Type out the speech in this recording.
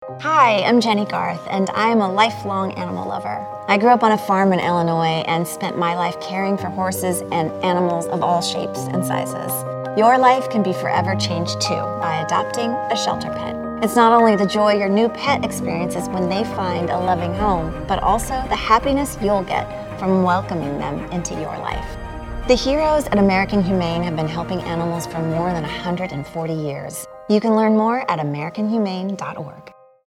Hi, I'm Jenny Garth, and I am a lifelong animal lover. I grew up on a farm in Illinois and spent my life caring for horses and animals of all shapes and sizes. Your life can be forever changed too by adopting a shelter pet. It's not only the joy your new pet experiences when they find a loving home, but also the happiness you'll get from welcoming them into your life. The heroes at American Humane have been helping animals for more than 140 years. You can learn more at americanhumane.org.